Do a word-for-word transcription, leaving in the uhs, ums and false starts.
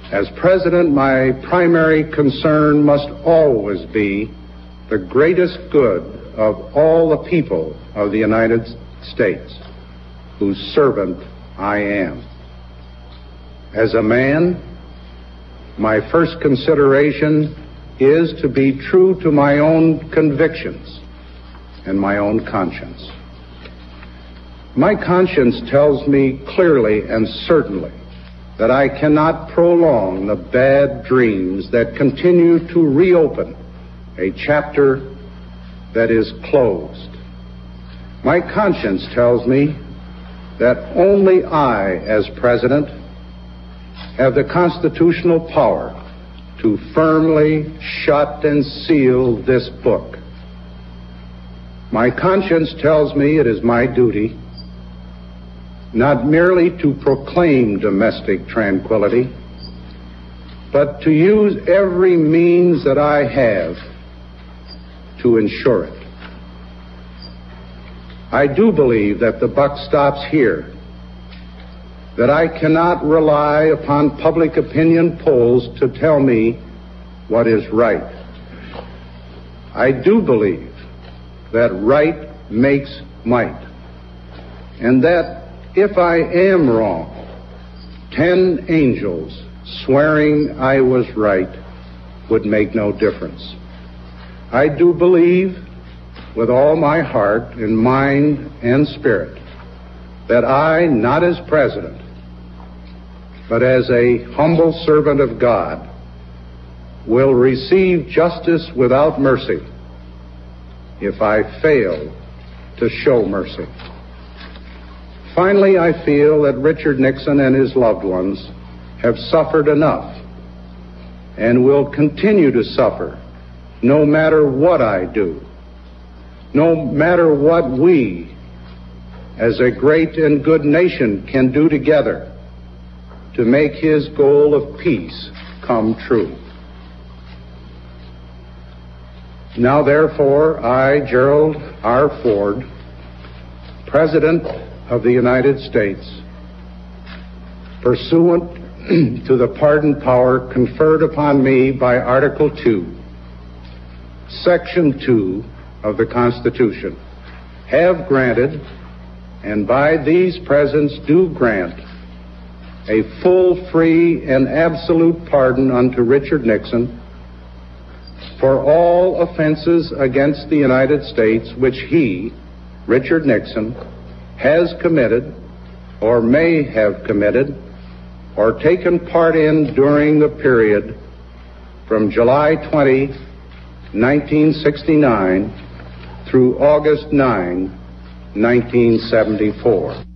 As President, my primary concern must always be the greatest good of all the people of the United States, whose servant I am. As a man, my first consideration is to be true to my own convictions and my own conscience. My conscience tells me clearly and certainly that I cannot prolong the bad dreams that continue to reopen a chapter that is closed. My conscience tells me that only I, as President, have the constitutional power to firmly shut and seal this book. My conscience tells me it is my duty not merely to proclaim domestic tranquility, but to use every means that I have to ensure it. I do believe that the buck stops here, that I cannot rely upon public opinion polls to tell me what is right. I do believe that right makes might, and that if I am wrong, ten angels swearing I was right would make no difference. I do believe with all my heart and mind and spirit that I, not as President, but as a humble servant of God, will receive justice without mercy if I fail to show mercy. Finally, I feel that Richard Nixon and his loved ones have suffered enough and will continue to suffer no matter what I do, no matter what we, as a great and good nation, can do together to make his goal of peace come true. Now, therefore, I, Gerald R. Ford, President of the United States, pursuant to the pardon power conferred upon me by Article two, Section two of the Constitution, have granted, and by these presents do grant, a full, free, and absolute pardon unto Richard Nixon for all offenses against the United States which he, Richard Nixon, has committed or may have committed or taken part in during the period from July twentieth, nineteen sixty-nine through August ninth, nineteen seventy-four.